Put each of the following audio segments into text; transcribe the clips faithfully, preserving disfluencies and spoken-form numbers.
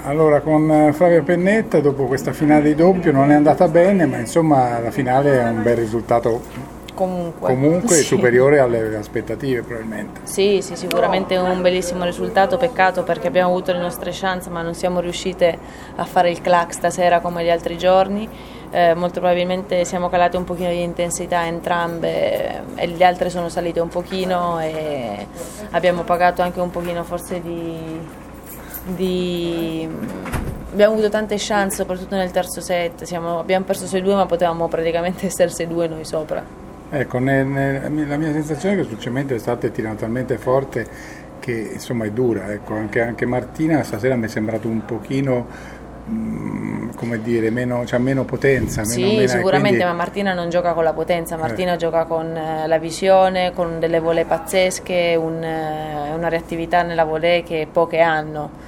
Allora, con Flavio Pennetta, dopo questa finale di doppio non è andata bene, ma insomma la finale è un bel risultato comunque, comunque sì. superiore alle aspettative probabilmente. Sì, sì, sicuramente un bellissimo risultato, peccato perché abbiamo avuto le nostre chance ma non siamo riuscite a fare il clac stasera come gli altri giorni. Eh, molto probabilmente siamo calate un pochino di intensità entrambe e le altre sono salite un pochino e abbiamo pagato anche un pochino forse di... Di... abbiamo avuto tante chance soprattutto nel terzo set, siamo... abbiamo perso sei due ma potevamo praticamente essere sei due noi sopra. Ecco, ne, ne, la mia sensazione è che sul cemento l'estate tirano talmente forte che insomma è dura, ecco. anche, anche Martina stasera mi è sembrato un pochino mh, come dire, meno, cioè meno potenza. Sì, meno, meno, sicuramente, quindi... ma Martina non gioca con la potenza, Martina eh. gioca con eh, la visione, con delle volée pazzesche, un, eh, una reattività nella volée che poche hanno.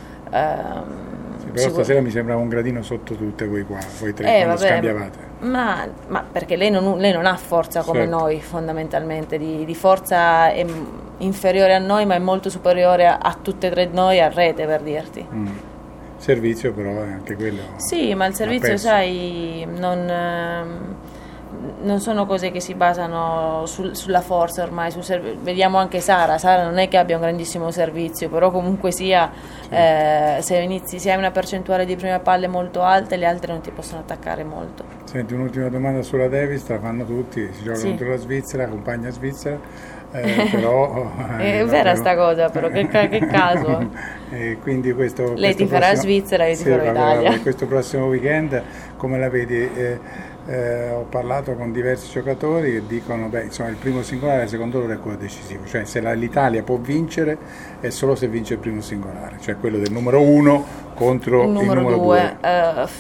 Uh, sì, però stasera mi sembrava un gradino sotto tutte voi qua, voi tre, eh, quando vabbè, scambiavate. Ma, ma perché lei non, lei non ha forza come certo. noi fondamentalmente, di, di forza è inferiore a noi ma è molto superiore a, a tutte e tre noi a rete, per dirti. Mm. Servizio però è anche quello. Sì, ma il servizio sai non... Ehm, non sono cose che si basano sul, sulla forza ormai, sul serv- vediamo anche Sara, Sara non è che abbia un grandissimo servizio, però comunque sia, sì. eh, se, inizi, se hai una percentuale di prime palle molto alta le altre non ti possono attaccare molto. Senti, un'ultima domanda sulla Davis, la fanno tutti, si gioca sì. contro la Svizzera, compagna svizzera, eh, però... Eh, è vera sta cosa, però che, che caso. E quindi questo, lei questo ti farà prossimo, Svizzera e io ti sì, farò Italia. Questo prossimo weekend, come la vedi? Eh, Eh, ho parlato con diversi giocatori che dicono beh insomma il primo singolare secondo loro è quello decisivo, cioè se la, l'Italia può vincere è solo se vince il primo singolare, cioè quello del numero uno contro il numero, il numero due, due. Uh,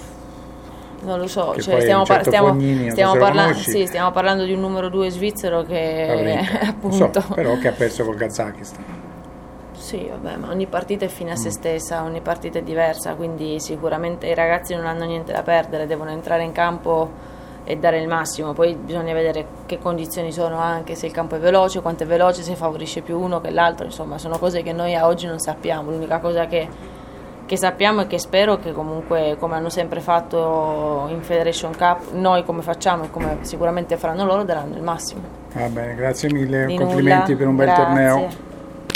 non lo so, cioè, stiamo, par- certo stiamo, Fognini, stiamo, parla- sì, stiamo parlando di un numero due svizzero che appunto so, però che ha perso col Kazakistan. Sì, vabbè, ma ogni partita è fine a se stessa, ogni partita è diversa, quindi sicuramente i ragazzi non hanno niente da perdere, devono entrare in campo e dare il massimo, poi bisogna vedere che condizioni sono anche, se il campo è veloce, quanto è veloce, se favorisce più uno che l'altro, insomma sono cose che noi a oggi non sappiamo, l'unica cosa che, che sappiamo e che spero che comunque come hanno sempre fatto in Federation Cup, noi come facciamo e come sicuramente faranno loro daranno il massimo. Va bene, grazie mille, Di complimenti nulla, per un bel grazie. torneo.